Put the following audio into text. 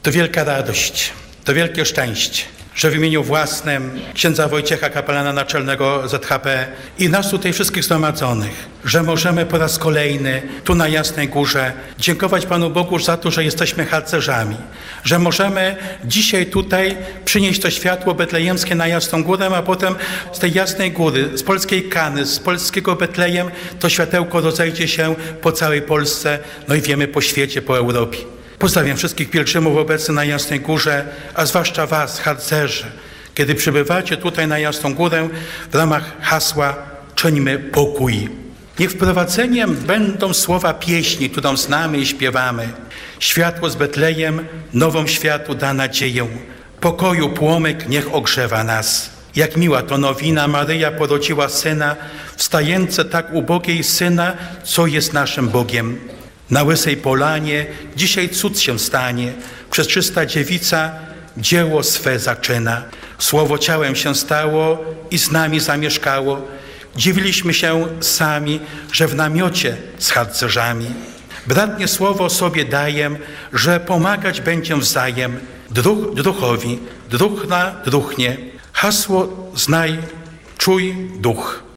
To wielka radość, to wielkie szczęście, że w imieniu własnym księdza Wojciecha, kapelana naczelnego ZHP i nas tutaj wszystkich zgromadzonych, że możemy po raz kolejny tu na Jasnej Górze dziękować Panu Bogu za to, że jesteśmy harcerzami, że możemy dzisiaj tutaj przynieść to światło betlejemskie na Jasną Górę, a potem z tej Jasnej Góry, z polskiej Kany, z polskiego Betlejem to światełko rozejdzie się po całej Polsce, no i wiemy po świecie, po Europie. Pozdrawiam wszystkich pielgrzymów obecnych na Jasnej Górze, a zwłaszcza Was, harcerzy, kiedy przybywacie tutaj na Jasną Górę w ramach hasła Czyńmy pokój. Niech wprowadzeniem będą słowa pieśni, którą znamy i śpiewamy. Światło z Betlejem nową światu da nadzieję. Pokoju płomyk niech ogrzewa nas. Jak miła to nowina, Maryja porodziła Syna, wstające tak ubogiej Syna, co jest naszym Bogiem. Na Łysej Polanie dzisiaj cud się stanie. Przeczysta dziewica dzieło swe zaczyna. Słowo ciałem się stało i z nami zamieszkało. Dziwiliśmy się sami, że w namiocie z harcerzami. Bratnie słowo sobie dajem, że pomagać będzie wzajem. Druh druhowi, druh na druhnie. Hasło znaj, czuj duch.